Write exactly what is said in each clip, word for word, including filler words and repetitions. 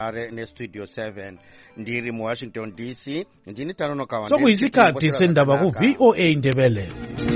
are ne studio seven ndiri mu Washington D C ndini Tanono Kawa. Sokuyisikhathi sendaba ku V O A Ndebele.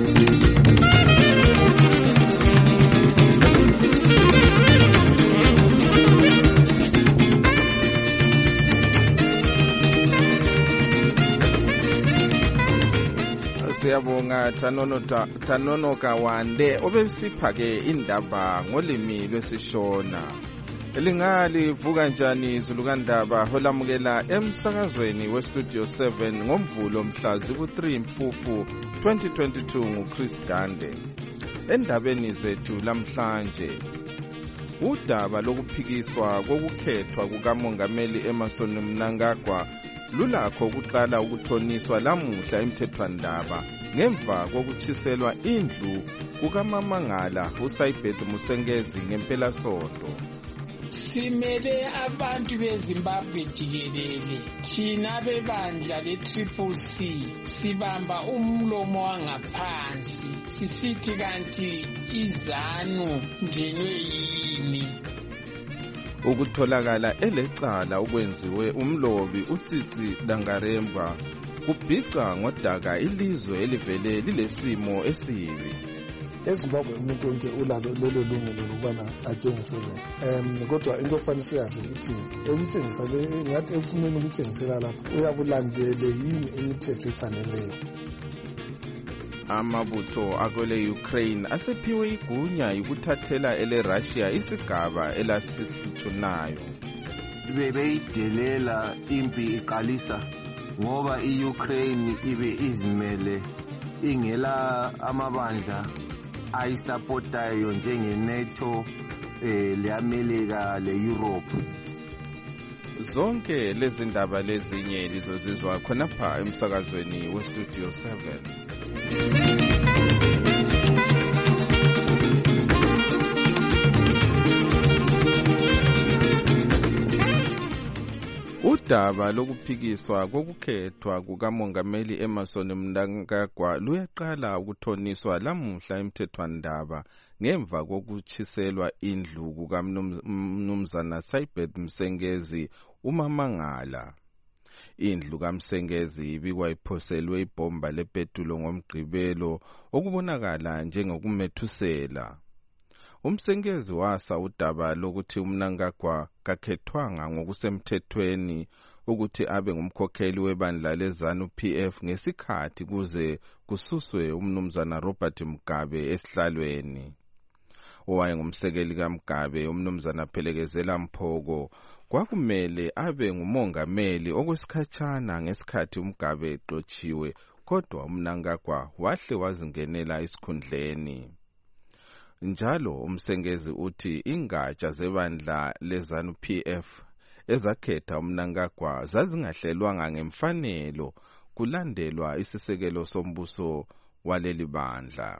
Siyabonga Tanono Tanono Kawande obesipha ke indaba ngolimi lwesishona. Elingali vuka njani Zulukandaba holamukela emsakazweni we Studio seven ngomvulo mhlazi ku three Mfufu twenty twenty-two nguChris Gande. Endabeni zethu lamhlanje udaba lokuphikiswa kokukhethwa kukamongameli Emmerson Mnangagwa lulakho ukuqala ukuthoniswa lamuhla emthethwandaba ngemva kokuchiselwa indlu kukaMamangala uSaibeth Musengezi ngempela sonto. Simele abantu beZimbabwe jikelele thina bebandla le-Triple C sibamba umlomo wangaphansi sisithi kanti izanu ngenwe yini. Ukutholakala elecala ukwenziwe umlobi uTsitsi Dangarembwa kubhica ngodaka ilizwe elivele lilesimo esibi. eZimbabwe umuntu wonke ulalo lelo lungelo lokubana atshengisele um kodwa into ofanele siyazi ukuthi ekutshengisa le ngathi efuneni ukutshengisela lapho uyabulandele yini imithetho efaneleyo. Amabutho akwele Ukraine asephiwe igunya yokuthathela ele Russia isigaba elasihlunayo. Bebeyidelela impi iqalisa ngoba iUkraine ibe izimele ingela amabandla ayisapotayo njenge NATO eh leAmerica leEurope. Zonke lezi ndaba lezinye lizozizwa khonapha emsakazweni we Studio seven. Udaba lokuphikiswa kokukhethwa kukamongameli Emmerson Mnangagwa luyaqala ukuthoniswa lamuhla emthethwandaba ngemva kokuchiselwa indlu kukaMnumzana Saibeth Musengezi uMamangala. Indlu kaMsengezi ibikwa iphoselwe ibhomba lepetulo ngomgqibelo okubonakala njengokumethusela. Umsengezi wasa udaba lokuthi uMnangagwa kakhethwanga ngokusemthethweni ukuthi abe ngumkhokheli webandla leZanu P F ngesikhathi kuze kususwe umnumzana Robert Mugabe esihlalweni. Owaye ngumsekeli kaMugabe umnumzana Phelekezela Mphoko kwakumele abe ngumongameli okwesikhatshana ngesikhathi uMugabe exotshiwe, kodwa uMnangagwa wahle wazingenela isikhundleni. Njalo umsengezi uthi ingatsha zebandla leZanu P F ezakhetha uMnangagwa zazingahlelwanga ngemfanelo kulandelwa isisekelo sombuso waleli bandla.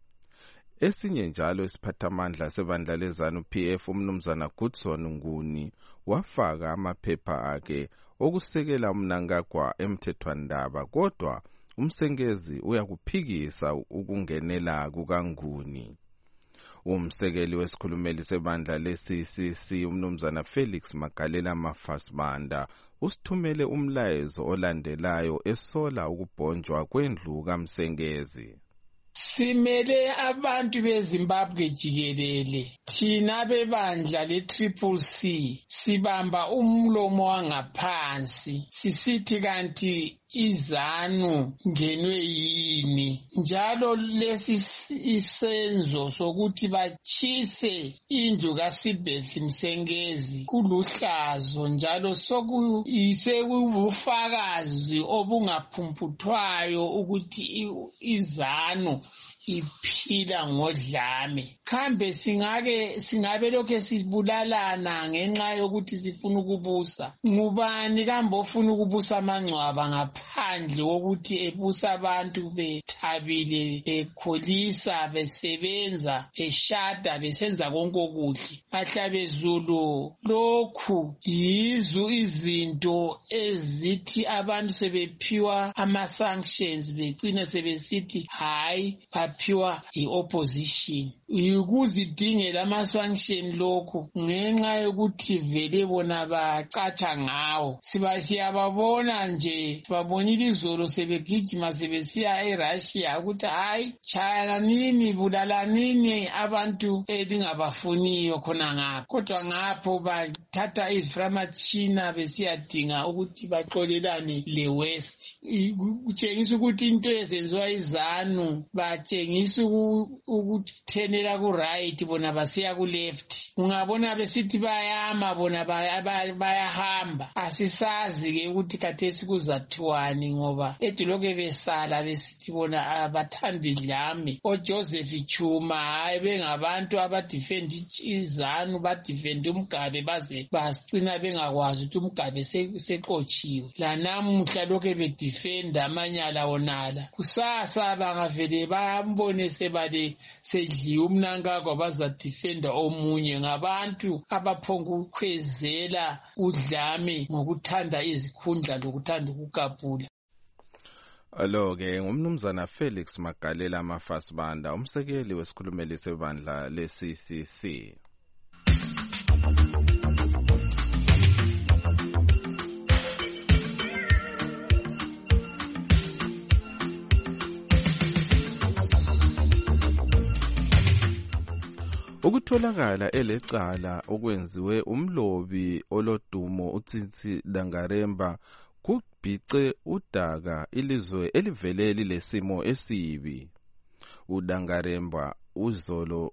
Esinye njalo isiphathamandla sebandla leZanu P F umnumzana Goodson Nguni wafaka amaphepha akhe okusekela uMnangagwa emthethwandaba, kodwa umsengezi uyakuphikisa ukungenela kukaNguni. Umsekeli wesikhulumeli sebandla le-C C C umnumzana Felix Magalela Mafasibanda usithumele umlayezo olandelayo esola ukubhonjwa kwendlu kaMsengezi. Simele abantu beZimbabwe jikelele thina bebandla le-Triple C sibamba umlomo wangaphansi sisithi kanti izanu ngenwe yini. Njalo lesi isenzo sokuthi bachise indlu kaSaibeth Musengezi kuluhlazo njalo sokuyisebufakazi obungaphumputhwayo ukuthi izanu iphila ngodlame. Kambe singake singabe lokho sibulalana ngenxa yokuthi sifuna ukubusa. Ngubani kambe ofuna ukubusa amangcwaba ngaphandle wokuthi ebusa abantu bethabile bekholisa besebenza eshada besenza konke okuhle. Mahlabezulu lokhu yizo izinto ezithi abantu sebephiwa ama sanctions becine sebesithi hayi baphiwa i opposition. yikuzidingela ama-sanction lokhu ngenxa yokuthi vele bona bacatsha ngawo. Siba siyababona nje, sibabonile izolo sebegijima sebesiya eRussia ukuthi hayi tshayana nini bulala nini abantu elingabafuniyo khona ngapho. Kodwa ngapho bathatha iziframatshina besiyadinga ukuthi baxolelane le-West. Kutshengisa ukuthi into ezenziwa izanu batshengisa ukuthenela ku-right bona basiya ku-left. Ungabona besithi bayama bona bayahamba. Asisazi-ke ukuthi khathesi kuzathiwani ngoba edilokhu besala besithi bona abathandi dlame. OJoseph Chuma hayi bengabantu abadifendi izanu badifendi umgabe baze basicina bengakwazi ukuthi umgabe seqotshiwe. Lanamuhla lokhu bedifenda amanyala wonala. Kusasa bangavele bambone sebale sedliwe umnankagwa bazadifenda omunye. Ngabantu abaphonga ukukhwezela udlame ngokuthanda izikhundla lokuthanda ukukapula. Alo-ke ngumnumzana Felix Magalela Mafasibanda, umsekeli wesikhulumeli sebandla le-C C C. Ukutholakala elecala okwenziwe umlobi olodumo uTsitsi Dangaremba kubhice udaka ilizwe elivele lilesimo esibi. uDangaremba uzolo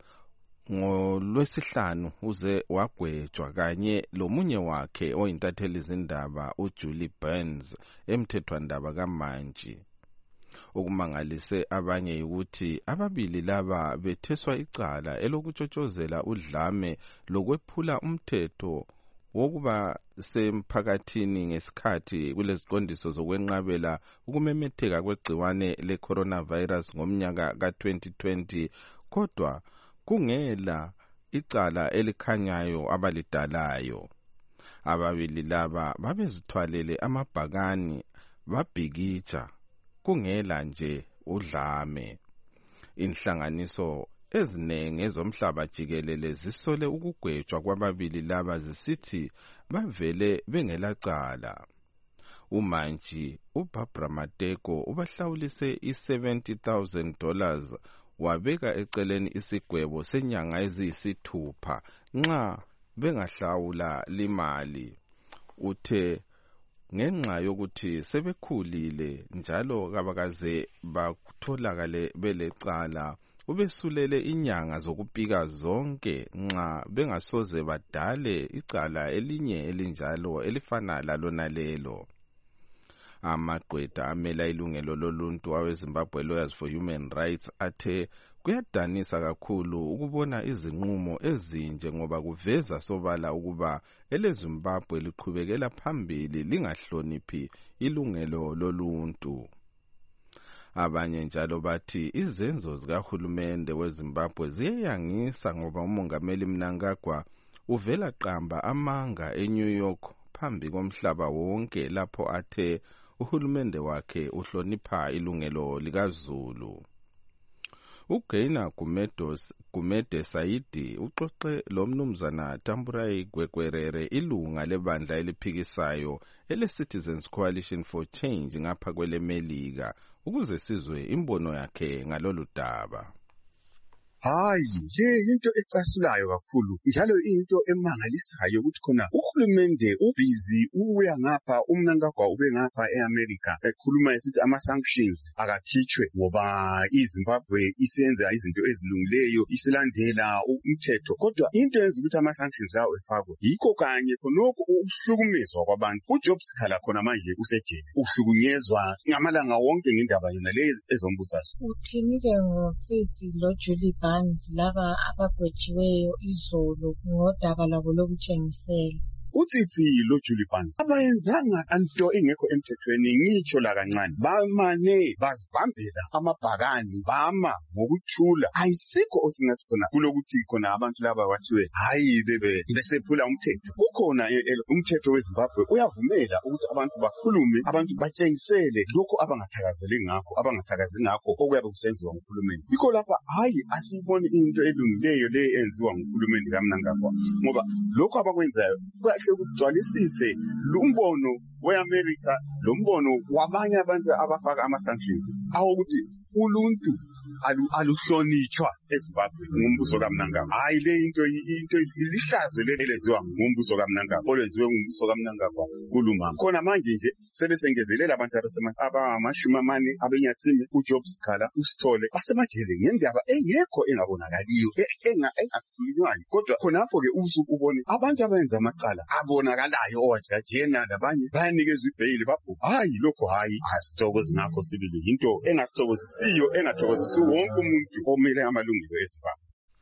ngolwesihlanu uze wagwetshwa kanye lomunye wakhe oyintatheli izindaba uJulie Burns emthethwandaba kaMantshi. Okumangalise abanye ukuthi ababili laba betheswa icala elokutshotshozela udlame lokwephula umthetho wokuba semphakathini ngesikhathi kuleziqondiso zokwenqabela ukumemetheka kwegciwane le-coronavirus ngomnyaka ka-twenty twenty, kodwa kungela icala elikhanyayo abalidalayo. Ababili laba babezithwalele amabhakani babhikitsha kungela nje udlame. Inhlanganiso ezinenge ezomhlaba jikelele zisole ukugwetshwa kwababili laba zisithi bavele bengelacala. uMantshi uBarbara Mateko ubahlawulise i-seventy thousand dollars wabeka eceleni isigwebo senyanga eziyisithupha nxa bengahlawula limali. Uthe ngenxa yokuthi sebekhulile njalo kabakaze batholakale belecala ubesulele inyanga zokupika zonke nxa bengasoze badale icala elinye elinjalo elifana lalona lelo. Amagqwetha amela ilungelo loluntu aweZimbabwe Lawyers for Human Rights athe kuyadanisa kakhulu ukubona izinqumo ezinje ngoba kuveza sobala ukuba eleZimbabwe liqhubekela phambili lingahloniphi ilungelo loluntu. Abanye njalo bathi izenzo zikahulumende weZimbabwe ziyayangisa ngoba umongameli Mnangagwa uvela qamba amanga eNew York phambi komhlaba wonke lapho athe uhulumende wakhe uhlonipha ilungelo likaZulu. uGaina Gumede Saidi uxoxe lomnumzana Tamburai Gwekwerere ilunga lebandla eliphikisayo ele-Citizens Coalition for Change ngapha kweleMelika ukuze sizwe imbono yakhe ngalolu daba. Hayi, le into ecasulayo kakhulu njalo into emangalisayo ukuthi khona uhulumende ubhizi uya ngapha uMnangagwa ube ngapha eAmerica ekhuluma esithi ama sanctions akakhitshwe ngoba iZimbabwe isenza izinto ezilungileyo isilandela umthetho. Kodwa into yenza ukuthi ama sanctions lawo efakwe yikho kanye khonokho ukuhlukumezwa kwabantu. uJob Sikhala khona manje usejele uhlukunyezwa ngamalanga wonke ngendaba yona lezi ezombusazwe. Uthini-ke ngoTsitsi loJulie Burns laba abagwetshiweyo izolo ngodaba labo lokutshengisela? utsitsi lo Julie Pants abayenzanga into engekho emthethweni ngitsho la kancane bamane bazibambela amabhakani bama ngokuthula ayisikho osingathi khona kulokuthi khona abantu laba bathiwe hayi bebe besephula umthetho kukhona umthetho weZimbabwe uyavumela ukuthi abantu bakhulume abantu batshengisele lokho abangathakazeli ngakho abangathakazi ngakho okuyabe kusenziwa nguhulumeni yikho lapha hayi asiboni into elungileyo le enziwa nguhulumeni kaMnangagwa ngoba lokho abakwenzayo kahle ukugcwalisise lumbono weAmerica lombono wabanye abantu abafaka ama sanctions awukuthi uluntu aluhlonitshwa eZimbabwe ngumbuso kaMnangagwa hayi le into into ilihlazo lelenziwa ngumbuso kaMnangagwa olenziwe ngumbuso kaMnangagwa kuluma khona manje nje sebesengezelela abantu abamashumi amane abenyathini uJob Sikhala uSithole basemajele ngendaba engekho engabonakaliyo enga engakhulunywayo kodwa khonapho ke usuku ubone abantu abenza amacala abonakalayo owathi kajena labanye bayanikezwe ibail bapho hayi lokho hayi asithokozi ngakho sibili into engasithokozisiyo engathokozisi wonke umuntu omele amalungelo eZimbabwe.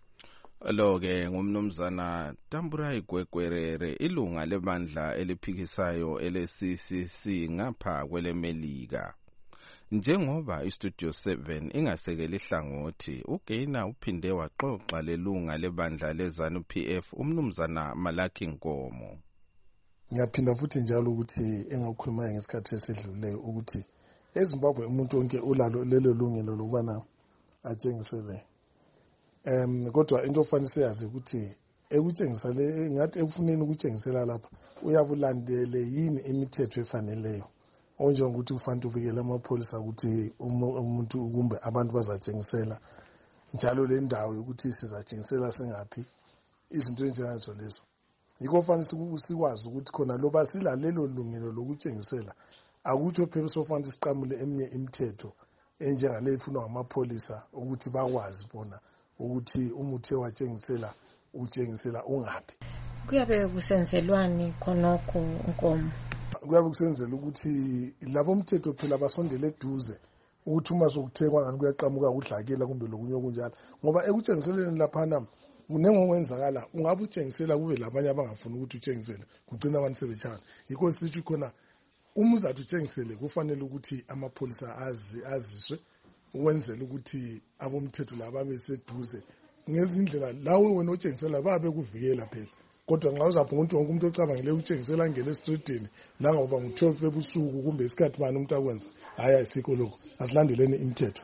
Lo-ke ngumnumzana Tamburai Gwegwerere ilunga lebandla eliphikisayo ele-C C C ngapha kweleMelika. Njengoba iStudio seven ingasekeli hlangothi uGainer uphinde waxoxa lelunga lebandla leZANU P F umnumzana Malaki Nkomo. Ngiyaphinda futhi njalo ukuthi engakhuluma ngesikhathi esedluleyo ukuthi eZimbabwe umuntu wonke ulalo lelo lungelo lokubana atshengisele em kodwa into ofanele yazi ukuthi ekutshengisa le ngathi ekufuneni ukutshengisela lapha uyabulandele yini imithetho efaneleyo onjengokuthi kufanele uvikele amapholisa ukuthi umuntu kumbe abantu bazatshengisela njalo le ndawo ukuthi sizatshengisela singaphi izinto enjengazo lezo yiko fanele sikwazi ukuthi khona loba silalelo lungelo lokutshengisela akutsho phela sofanele siqamule eminye imithetho enjengale ifunwa amapholisa ukuthi bakwazi bona ukuthi umuthi watshengisela utshengisela ungaphi kuyabe kusenzelwani khonokho Nkomo kuyabe kusenzela ukuthi labo umthetho phela basondele eduze ukuthi uma sokuthekwa ngani kuyaqhamuka udlakela kumbe lokunye okunjalo ngoba ekutshengiseleni laphana kunengokwenzakalala ungabe utshengisela kube labanye abangafuni ukuthi utshengisele kugcina abantu sebetshana yikho sithi khona umuza utshengisele kufanele ukuthi amapholisa azi aziswe ukwenzela ukuthi abomthetho laba beseduze ngezindlela lawe wena otshengisela babe kuvikela phela kodwa nxa uzapho umuntu wonke umuntu ocabangile utshengisela ngene streetini la ngoba ngo-twelve ebusuku kumbe isikhathi bani umuntu akwenza hayi ayisikho lokho asilandeleni imithetho.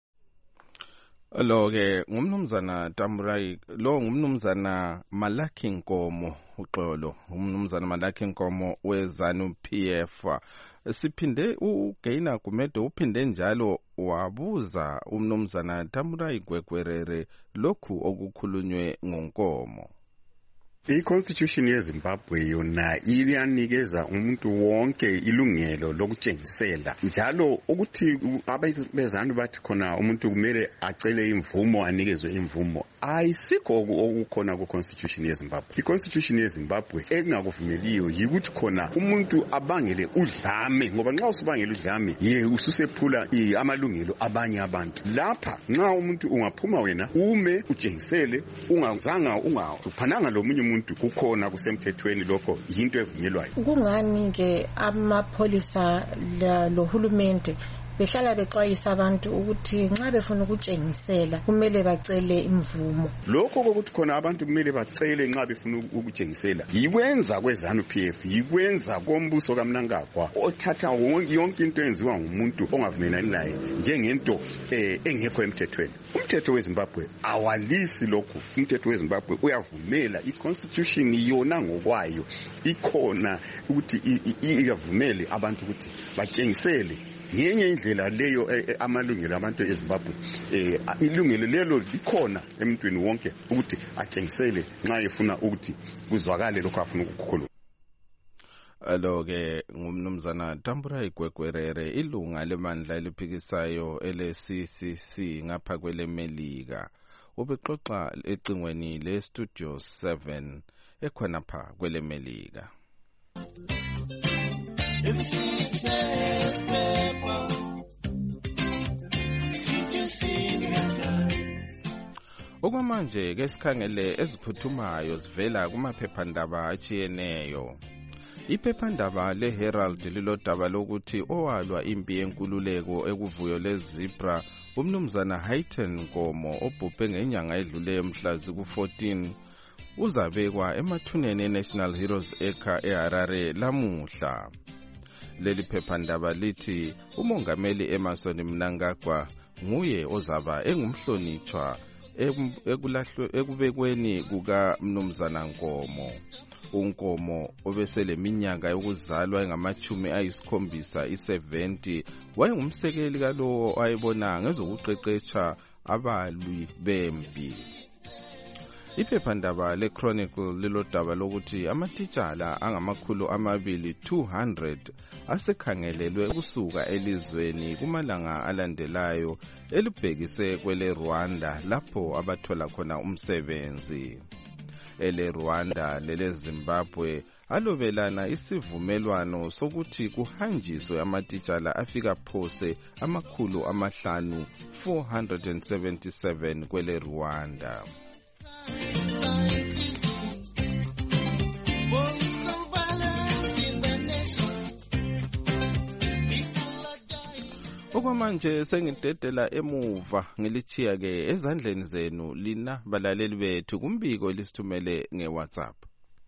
Lo-ke ngumnumzana Tamburai lo ngumnumzana Malaki Nkomo uxolo umnumzana Malaki Nkomo weZANU P F. Siphinde uGainer Gumede uphinde njalo wabuza umnumzana Tamburai Gwegwerere lokhu okukhulunywe ngoNkomo. I-Constitution yeZimbabwe yona iyanikeza umuntu wonke ilungelo lokutshengisela njalo ukuthi abezanu bathi khona umuntu kumele acele imvumo anikezwe imvumo ayisikho okukhona ku-Constitution yeZimbabwe. I-Constitution yeZimbabwe engakuvumeliyo yikuthi khona umuntu abangele udlame ngoba nxa usubangela udlame ye ususephula amalungelo abanye abantu. Lapha nxa umuntu ungaphuma wena ume utshengisele ungazanga ungaphananga lomunye umuntu kukhona kusemthethweni lokho yinto evunyelwayo. Kungani ke amapholisa lohulumende behlala bexwayisa abantu ukuthi nxa befuna ukutshengisela kumele bacele imvumo? Lokho kokuthi khona abantu kumele bacele nxa befuna ukutshengisela yikwenza kweZANU P F yikwenza kombuso kaMnangagwa othatha yonke into enziwa ngumuntu ongavumelani naye njengento engekho emthethweni. Umthetho weZimbabwe awalisi lokho. Umthetho weZimbabwe uyavumela i-Constitution yona ngokwayo ikhona ukuthi iyavumele abantu ukuthi batshengisele ngenye indlela leyo amalungelo abantu eZimbabwe ilungelo lelo likhona emntwini wonke ukuthi atshengisele nxa efuna ukuthi kuzwakale lokho afuna ukukhuluma. Alo-ke ngumnumzana Tamburai Gwegwerere ilunga lebandla eliphikisayo ele-C C C ngapha kweleMelika ubexoxa ecingweni le-Studio seven ekhonapha kweleMelika. Okwamanje ke sikhangele eziphuthumayo zivela kumaphephandaba atshiyeneyo. Iphephandaba leHerald lilodaba lokuthi owalwa impi yenkululeko ekuvuyo lezibra umnumzana Hayten Nkomo obhubhe ngenyanga edluleyo mhla ziku-fourteen uzabekwa emathuneni eNational Heroes Acre eHarare lamuhla. Leli phephandaba lithi umongameli Emmerson Mnangagwa nguye ozaba engumhlonitshwa ekubekweni kuka mnumzana Nkomo. uNkomo obeseleminyaka yokuzalwa engamachumi ayisikhombisa i-seventy wayengumsekeli kalowo ayebona ngezokuqeqetsha abalwi bempi. Iphephandaba le-Chronicle lilodaba lokuthi amatitshala angamakhulu amabili two hundred asekhangelelwe kusuka elizweni kumalanga alandelayo elibhekise kwele Rwanda lapho abathola khona umsebenzi. Ele Rwanda lele Zimbabwe alobelana isivumelwano sokuthi kuhanjiswe amatitshala afika phose amakhulu amahlanu four hundred seventy-seven kwele Rwanda. Okwamanje sengidedela emuva ngilichiya ke ezandleni zenu lina balaleli bethu kumbiko lisithumele ngeWhatsApp.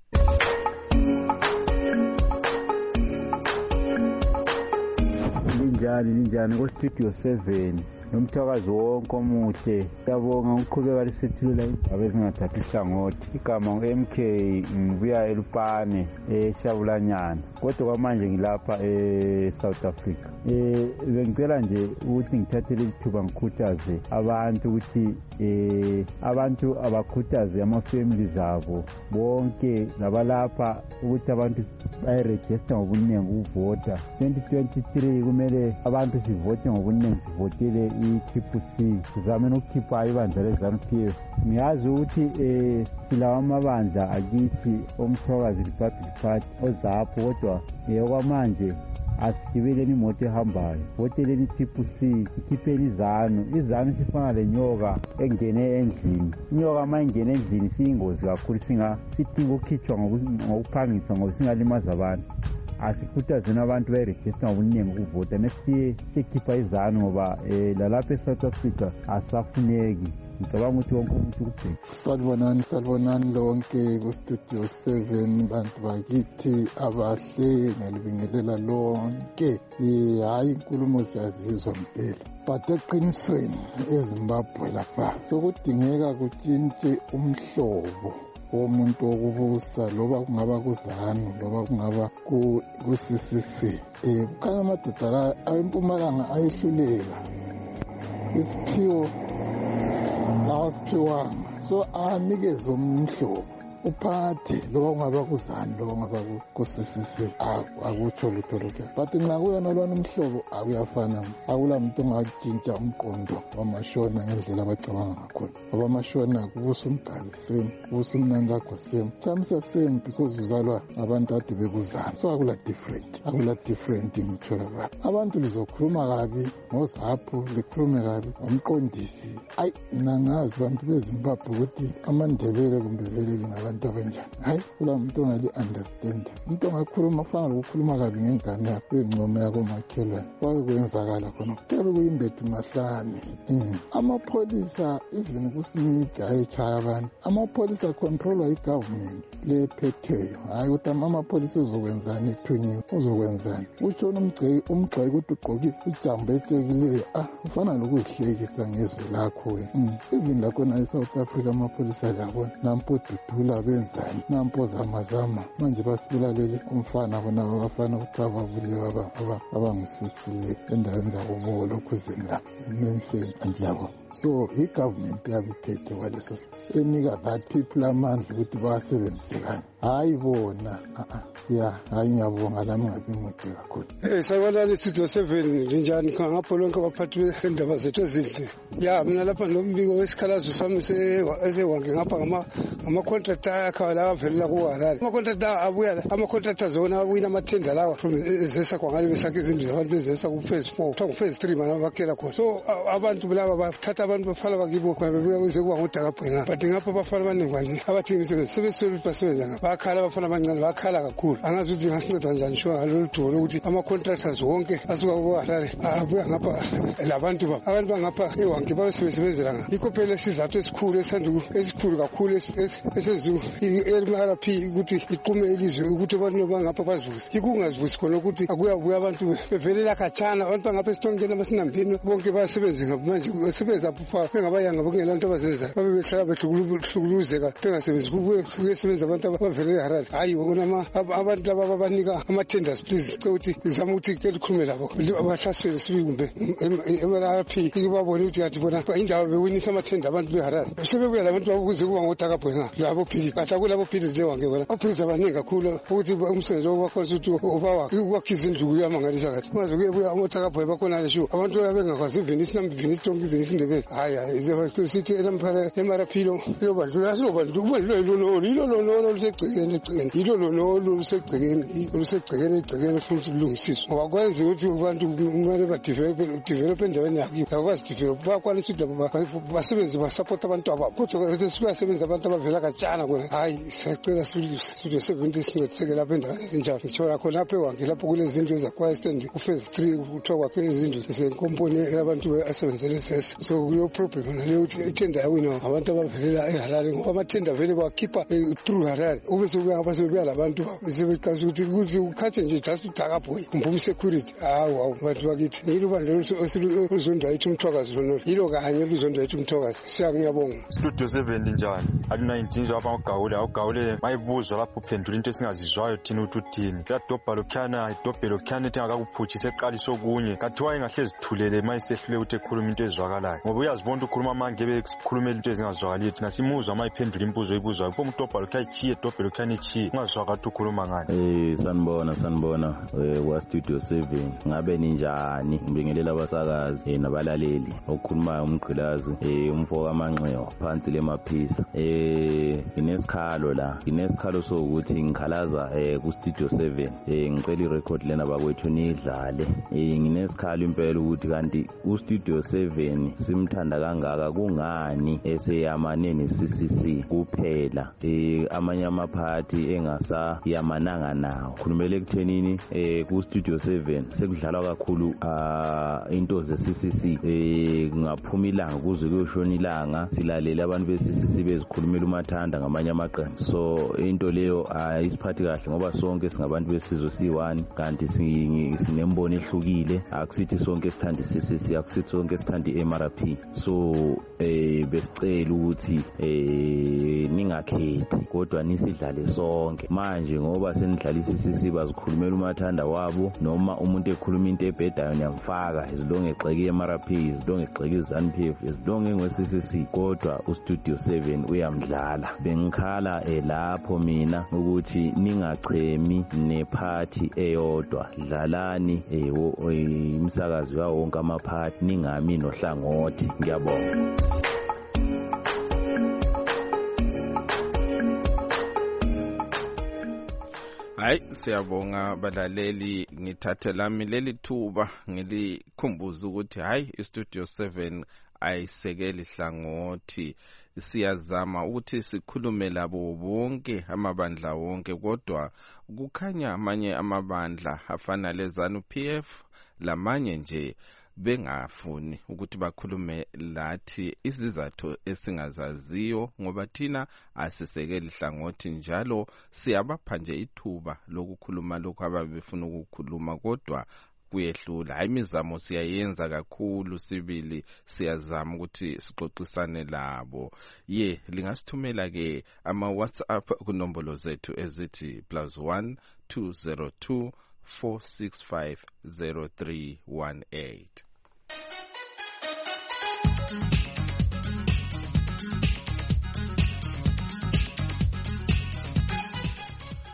Linjani linjani ku studio seven nomthakazi wonke omuhle siyabonga ukuqhubeka lisethulula indaba ezingathathi ihlangothi. Igama ngu-M K ngibuya eLupane eShabulanyana kodwa kwamanje ngilapha eSouth Africa. Eh bengicela nje ukuthi ngithathele ithuba ngikhuthaze abantu ukuthi eh abantu abakhuthaze ama-families abo bonke labalapha ukuthi abantu bayiregister ngobuningi ukuvota. twenty twenty-three kumele abantu sivote ngobuningi, sivotele i-Triple C, sizame nokukhipha ibandla le-ZANU-P F. Ngiyazi ukuthi eh silawa amabandla akithi omthokazi Republic Party ozapho kodwa okwamanje asigibeleni imoto ehambayo, voteleni i-Triple C, ikhipheni izanu. Izanu sifana lenyoka engene endlini. Inyoka ma ingene endlini siyingozi kakhulu, singa sidinga ukukhitshwa ngokuphangisa ngoba singalimaza abantu. Asikhuthazeni abantu bayiregister ngobuningi ukuvota nesiye sikhipha izanu ngoba lalapha eSouth Africa asafuneki. Ngicabanga ukuthi wonke umuntu kubheka. Salibonani salibonani lonke ku studio seven bantu bakithi abahle ngalibingelela lonke. Hayi inkulumo siyazizwa mpela, but eqinisweni eZimbabwe lapha sokudingeka kutshintshe umhlobo womuntu wokubusa, loba kungaba kuZANU loba kungaba ku-C C C. Eh kukhanya amadoda la empumalanga ayehluleka isiphiwo awasiphiwanga, so anikeze umhlobo uphathe loba kungaba kuZANU loba kungaba ku-C C C akutsho lutho lokho. But nxa kuyona lwana umhlobo akuyafana, akula muntu ongatshintsha umqondo wamashona ngendlela abacabanga ngakhona. Ngoba amashona kubusa umbhali same, kubusa uMnangagwa same, chamisa same because uzalwa abantu ade bekuZANU. So akula different, akula different ngitsho lapha. Abantu lizokhuluma kabi ngozapho, likhulume kabi ngomqondisi. Ayi mina ngazi abantu beZimbabwe ukuthi amandebele kumbe vele abantu abanjani. Hayi kula muntu ongali-understand. Umuntu ongakhuluma kufanele ukukhuluma kabi ngengane yakho, ingcomo yakho makhelwane. Kwake kwenzakala khona kuyabe kuyimbethu mahlane. Amapholisa even kuSmith ayetshaya abantu. Amapholisa controlwa yi-government lephetheyo. Hayi ukuthi amapholisa uzokwenzani ethunyiwe, uzokwenzani. Utshona umgceki umgxeki ukuthi ugqoke ijambo etshekileyo. Ah ufana lokuzihlekisa ngezwe lakho wena. Even lakhona eSouth Africa amapholisa labona nampo dudula benzani, nampo zamazama manje basibulalele umfana bona abafana ukuthi ababulewe abangu-six endaweni zabo lokhu zenda emenfeni andiyabo. So i-government yabiphethe kwaleso enika that people amandla ukuthi bawasebenzise kanye, hayi bona. Ya hayi ngiyabonga lami ngabe mude kakhulu. Eh sabalala studio seven linjani ngapho lonke abaphathi bendaba zethu ezinhle. Ya mina lapha nombiko wesikhalazo sami esewange ngapha ngama ama contract ama-contractor ayakhawa lawa avelela kuharare ama-contractor abuya ama-contractor zona awina amathenda lawa from ezesa kwangale besakhe izindlu zabantu bezesa ku-phase four kuthiwa ngu-phase three mana bakhela khona so abantu laba bathatha abantu bafala bakibo bebuya kuze kuba ngodakabhwenga but ngapha abafana abaningi bani abathi imisebenzi sebeswele ukuthi basebenza ngapha bayakhala abafana abancane bayakhala kakhulu angazi ukuthi ngasinceda njani sho ngalolu dubo lokuthi ama-contractors wonke asuka kuharare abuya ngapha labantu babo abantu bangapha ewange babesebesebenzela ngapha yikho phela isizathu esikhulu esikhulu kakhulu esenziwa i-R P ukuthi iqume ilizwe ukuthi abantu bangapha bazivuze yikho ungazivuzi khona ukuthi akuyabuya abantu bevelela khatshana abantu bangapha esitongeni abasinambini bonke basebenze ngapha manje basebenza pha bengabayanga bokungela nto abazenzayo babe behlala behlukuluzeka bengasebenzi kuyesebenza abantu abavelela eHarare hayi bona abantu laba babanika ama-tenders please cela ukuthi ngizama ukuthi ke likhulume labo abahlasele sibi kumbe i-R P ikubabone ukuthi yathi bona indawo bewinisa amathenda abantu beHarare sebebuya labantu babuze kuba ngodakabhwenga labo phili kathi akulabo phili njengowange bona ophiliza abaningi kakhulu ukuthi umsebenzi wakhonza ukuthi ubawa ukwakha izindlu kuyamangalisa kathi ungaze kuyebuya amothakabhwe bakhona lesho abantu bengakwazi ivinisi namvinisi tonke ivinisi indebele hayi hayi sithi M R P lo lobandlula silobandlula ubandlula ilonolo ilo lonolo lusegcekeni egcekeni ilo lonolo lusegcekeni lusegcekeni egcekeni futhi kulungisiswa ngoba kwenza ukuthi abantu kumele badevelop endaweni yakibo bakwazi develop bakwanisa ukuthi basebenzi basapota abantu ababo kodwa sikuyasebenza abantu abavela katshana kona hayi siyacela studio seventy sincediseke lapho endaweni ezinjalo ngithola khona lapho ewange lapho kulezindlu ezakwayistand ku-phase three kuthiwa kwakhe izindlu zesenkomponi abantu asebenzele esesa so kuyo problem naleyo ukuthi ithenda yawina abantu abavelela eHarare ngoba amathenda vele bawakhipha through Harare ube sekuya basebebuya labantu sebeqasa ukuthi ukuthi ukhathe nje just udakabhoyi kumbe umsecurity hawu hawu bantu bakithi yilo bandla oluzondwa yithi umthwakazi lonolo yilo kanye oluzondwa yithi umthwakazi siyakungiyabonga studio seven njani alu-nineteen nje wapha ugawule awugawule mayibuzwa lapho uphendula into esingazizwayo thina ukuthi uthini kuyadobha lokhuyana idobhe lokhuyana ethi angakakuphutshisa eqalisa okunye kathiwa engahlezi thulele mayisehlule ukuthi ekhuluma into ezwakalayo ngoba uyazibona ukhuluma amange bekhulumela into ezingazwakaliyo thina simuzwa mayiphendula imbuzo oyibuzwayo pho umdobha lokhuya ichiye idobhe lokhuyana ichiye ungazwakathi ukhuluma ngani. Eh sanibona sanibona kwa studio seven ngabe ninjani ngibingelela abasakazi nabalaleli okukhulumayo umgqilazi umfo kaManxewa phansi lemaphisa eh inesikhalo la inesikhalo sokuthi ngikhalaza eh ku studio seven eh ngicela irecord lena bakwethu nidlale eh nginesikhalo impela ukuthi kanti u studio seven simthanda kangaka kungani eseyamane ne C C C kuphela eh amanye amaphathi engasa yamananga nawo khulumele ekuthenini eh ku studio seven sekudlalwa kakhulu into ze C C C eh ngaphuma ilanga kuze kuyoshona ilanga silalela abantu be C C C bezikhulumela umathanda ngamanye amaqembu so into leyo ayisiphathi kahle ngoba sonke singabantu besizwe siyi-one kanti sinembono ehlukile akusithi sonke sithanda i-C C C akusithi sonke sithanda i-M R P so eh besicela ukuthi eh ningakhethi kodwa nisidlale sonke manje ngoba senidlala i-C C C bazikhulumela umathanda wabo noma umuntu ekhuluma into ebhedayo niyamfaka izilonge egxeke i-M R P izilonge egxeke i-ZANU P F izilonge ngwe-C C C kodwa ustudio seven uyamdlala bengikhala lapho mina ukuthi ningachemi nephathi eyodwa dlalani imsakazi yawo wonke amaphathi ningami nohlangothi ngiyabonga. Hayi siyabonga balaleli ngithathe lami leli thuba ngilikhumbuza ukuthi hayi istudio seven ayisekeli hlangothi siyazama ukuthi sikhulume labo bonke amabandla wonke kodwa kukhanya amanye amabandla afana leZANU P F lamanye nje bengafuni ukuthi bakhulume lathi izizathu esingazaziyo ngoba thina asisekeli hlangothi njalo siyabapha nje ithuba lokukhuluma lokho ababefuna ukukhuluma kodwa kuyehlula hayi imizamo siyayenza kakhulu sibili siyazama ukuthi sixoxisane labo ye lingasithumela ke ama WhatsApp kunombolo zethu ezithi plus one two zero two four six five zero three one eight.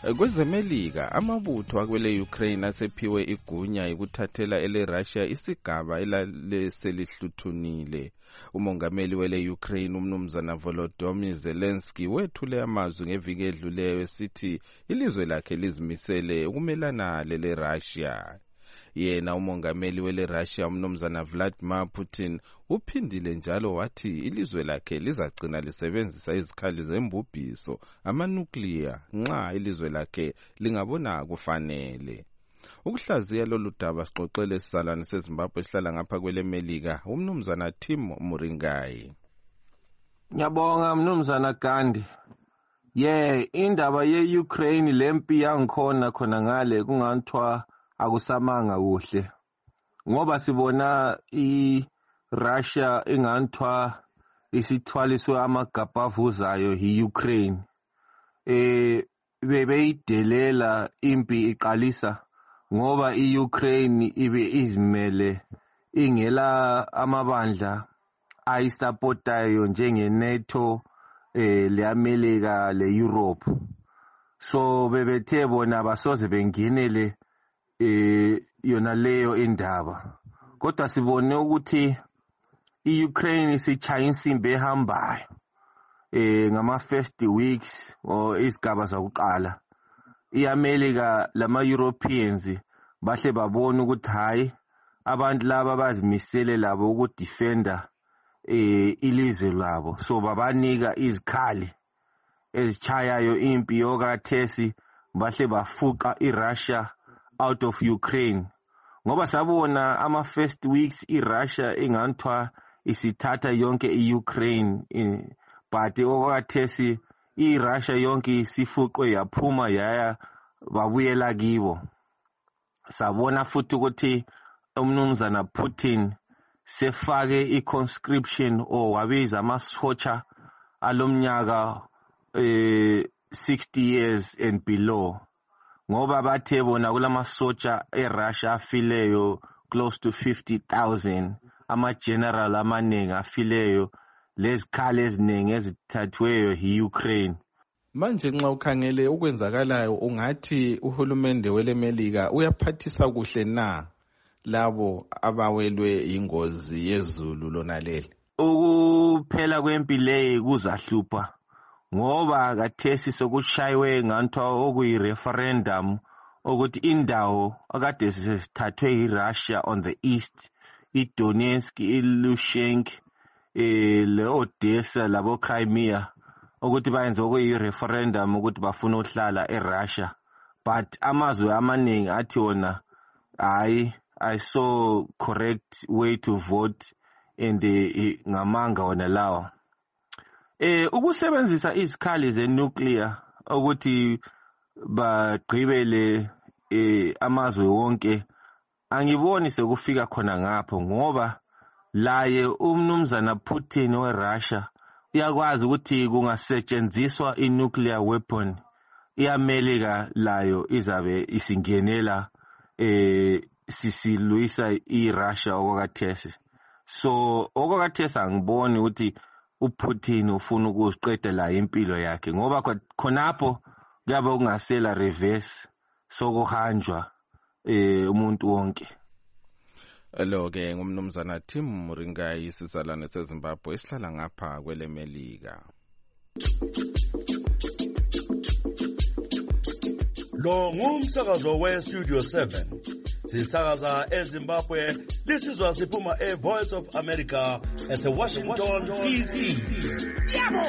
Kwezemelika amabutho akwele Ukraine asephiwe igunya ukuthathela ele Russia isigaba elaleselihlutshunile. Umongameli wele Ukraine umnumzana Volodymyr Zelensky wethule amazwi ngeviki edluleyo esithi ilizwe lakhe lizimisele ukumelana lele Russia. Yena umongameli wele Russia umnumzana Vladimir Putin uphindile njalo wathi ilizwe lakhe lizagcina lisebenzisa izikhali zembubhiso ama-nuclear nxa ilizwe lakhe lingabona kufanele. Ukuhlaziya lolu daba sixoxele sisalane seZimbabwe sihlala ngapha kwele Melika umnumzana Tim Muringai. Ngiyabonga mnumzana Gandhi. Yeah, indaba ye Ukraine lempi yangikhona khona ngale kunganthwa akusamanga kuhle. Ngoba sibona i Russia inganthwa isithwaliswe amagabha avuzayo hi Ukraine. Eh bebeyidelela impi iqalisa ngoba i-Ukraine ibe izimele ingela amabandla ayisapotayo njenge-NATO eh le-America le-Europe. So bebethe bona basoze bengenele eh yona leyo indaba. Kodwa sibone ukuthi i-Ukraine isichaya insimbi ehambayo eh ngama first weeks or isigaba zokuqala. I-America lama-Europeans bahle babona ukuthi hayi abantu laba bazimisele labo ukudefenda eh ilizwe labo, so babanika izikhali ezichayayo impi yokathesi bahle bafuqa iRussia out of Ukraine. Ngoba sabona ama first weeks iRussia inganthwa isithatha yonke iUkraine, but okathesi iRussia yonke isifuqwe yaphuma yaya babuyela kibo. Sabona futhi ukuthi umnumzana Putin sefake i-conscription or wabiza amasotsha alomnyaka eh sixty years and below. Ngoba bathe bona kulamasotsha eRussia afileyo close to fifty thousand, ama-general amaningi afileyo, lezikhali eziningi ezithathweyo hi-Ukraine. Manje nxa ukhangele ukwenzakalayo ungathi uhulumende wele Melika uyaphathisa kuhle na labo abawelwe ingozi yezulu lona leli? Ukuphela kwempi leyi kuzahlupha ngoba kathesi sokushaywe ngantwa okuyi-referendum ukuthi indawo akade sesithathwe yi-Russia on the east, i-Donetsk, i-Luhansk, eh le-Odessa labo Crimea, ukuthi bayenze okuyi-referendum ukuthi bafuna uhlala eRussia. But amazwe amaningi athi wona hayi I saw correct way to vote and uh, ngamanga wona lawa. Eh ukusebenzisa izikhali ze-nuclear ukuthi bagqibele eh amazwe wonke angiboni sekufika khona ngapho, ngoba laye umnumzana Putin weRussia uyakwazi ukuthi kungasetshenziswa i-nuclear weapon, i-America layo izabe isingenela eh sisilwisa i-Russia okwakathesi. So okwakathesi angiboni ukuthi uPutin ufuna ukuziqeda la impilo yakhe, ngoba khonapho kuyabe kungasela reverse sokuhanjwa eh umuntu wonke. Lo ke ngumnumzana Tim Muringai isizalwane seZimbabwe isihlala ngapha kwele Melika. Lo ngumsakazo we Studio seven. Sisakaza eZimbabwe, lisizwa siphuma e Voice of America ese Washington D C. Yabo.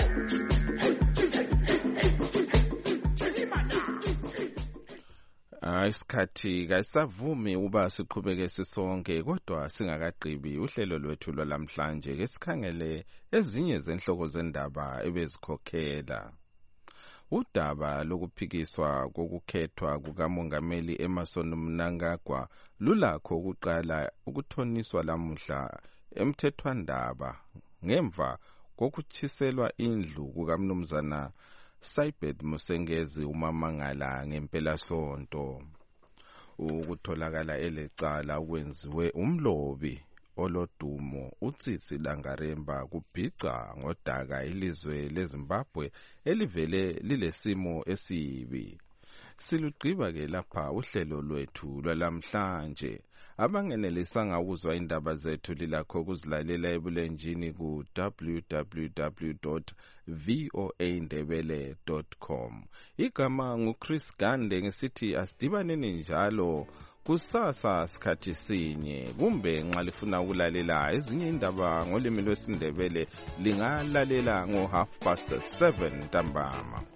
Isikhathi kayisavumi uba siqhubeke sisonke, kodwa singakaqhibi uhlelo lwethu lwalamhlanje ke sikhangele ezinye zenhloko zendaba ebezikhokhela. Udaba lokuphikiswa kokukhethwa kukamongameli Emmerson Mnangagwa lulakho ukuqala ukuthoniswa lamuhla emthethwandaba ngemva kokutshiselwa indlu kukamnumzana Saibet Musengezi umamangala ngempela sonto. Ukutholakala elecala ukwenziwe umlobi olodumo uTsitsi Dangaremba kubhica ngodaka ilizwe leZimbabwe elivele lilesimo esibi. Silugqiba-ke lapha uhlelo lwethu lwalamhlanje. Abangenelisanga ukuzwa indaba zethu lilakho ukuzilalela ebulenjini ku w w w dot v o a ndebele dot com. Igama nguChris Gande ngesithi asidibaneni njalo kusasa sikhathi sinye, kumbe nxa lifuna ukulalela ezinye indaba ngolimi lwesiNdebele lingalalela ngo half past seven ntambama.